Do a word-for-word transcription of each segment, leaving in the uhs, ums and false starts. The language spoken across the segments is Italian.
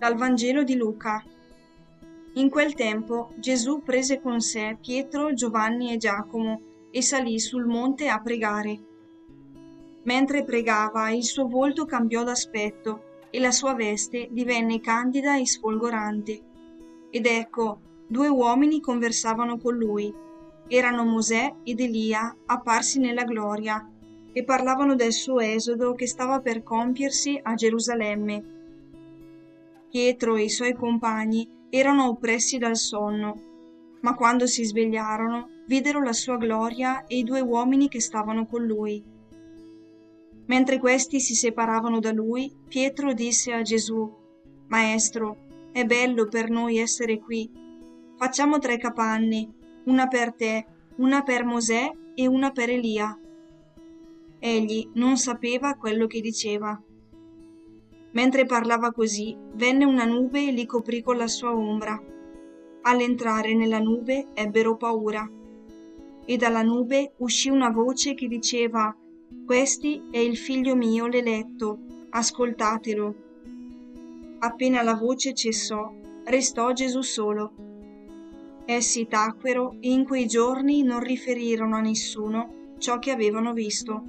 Dal Vangelo di Luca. In quel tempo Gesù prese con sé Pietro, Giovanni e Giacomo e salì sul monte a pregare. Mentre pregava, il suo volto cambiò d'aspetto e la sua veste divenne candida e sfolgorante. Ed ecco, due uomini conversavano con lui. Erano Mosè ed Elia, apparsi nella gloria, e parlavano del suo esodo che stava per compiersi a Gerusalemme. Pietro e i suoi compagni erano oppressi dal sonno, ma quando si svegliarono, videro la sua gloria e i due uomini che stavano con lui. Mentre questi si separavano da lui, Pietro disse a Gesù: «Maestro, è bello per noi essere qui. Facciamo tre capanne, una per te, una per Mosè e una per Elia». Egli non sapeva quello che diceva. Mentre parlava così, venne una nube e li coprì con la sua ombra. All'entrare nella nube ebbero paura. E dalla nube uscì una voce che diceva: «Questi è il figlio mio l'eletto, ascoltatelo». Appena la voce cessò, restò Gesù solo. Essi tacquero e in quei giorni non riferirono a nessuno ciò che avevano visto.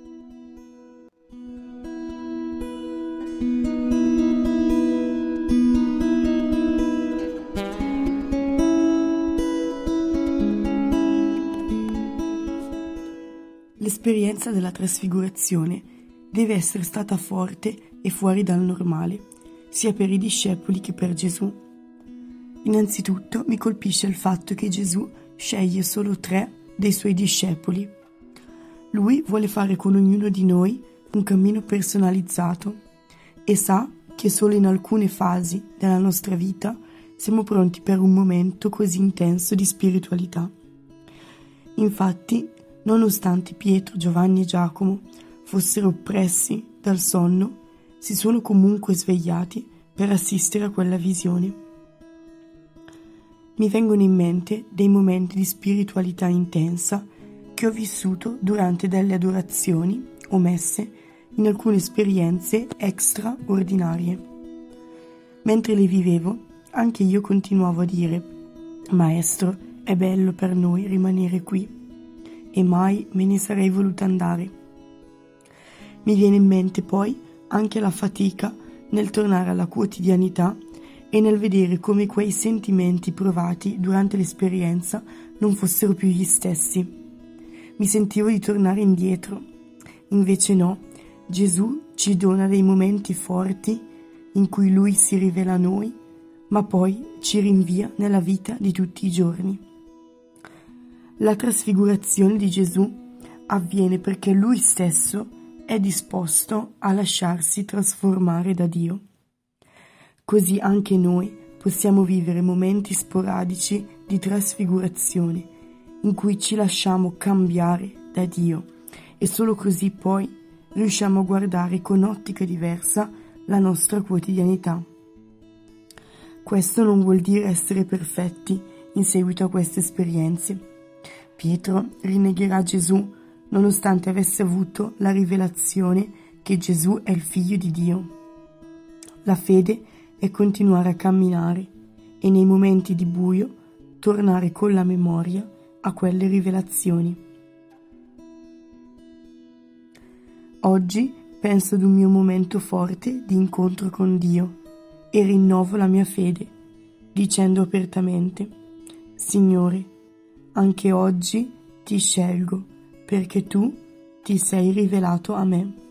L'esperienza della trasfigurazione deve essere stata forte e fuori dal normale, sia per i discepoli che per Gesù. Innanzitutto mi colpisce il fatto che Gesù sceglie solo tre dei suoi discepoli. Lui vuole fare con ognuno di noi un cammino personalizzato e sa che solo in alcune fasi della nostra vita siamo pronti per un momento così intenso di spiritualità. Infatti, nonostante Pietro, Giovanni e Giacomo fossero oppressi dal sonno, si sono comunque svegliati per assistere a quella visione. Mi vengono in mente dei momenti di spiritualità intensa che ho vissuto durante delle adorazioni o messe in alcune esperienze extraordinarie. Mentre le vivevo, anche io continuavo a dire: «Maestro, è bello per noi rimanere qui», e mai me ne sarei voluta andare. Mi viene in mente poi anche la fatica nel tornare alla quotidianità e nel vedere come quei sentimenti provati durante l'esperienza non fossero più gli stessi. Mi sentivo di tornare indietro. Invece no, Gesù ci dona dei momenti forti in cui Lui si rivela a noi, ma poi ci rinvia nella vita di tutti i giorni. La trasfigurazione di Gesù avviene perché Lui stesso è disposto a lasciarsi trasformare da Dio. Così anche noi possiamo vivere momenti sporadici di trasfigurazione in cui ci lasciamo cambiare da Dio e solo così poi riusciamo a guardare con ottica diversa la nostra quotidianità. Questo non vuol dire essere perfetti in seguito a queste esperienze. Pietro rinnegherà Gesù nonostante avesse avuto la rivelazione che Gesù è il Figlio di Dio. La fede è continuare a camminare e nei momenti di buio tornare con la memoria a quelle rivelazioni. Oggi penso ad un mio momento forte di incontro con Dio e rinnovo la mia fede, dicendo apertamente: «Signore, anche oggi ti scelgo perché tu ti sei rivelato a me».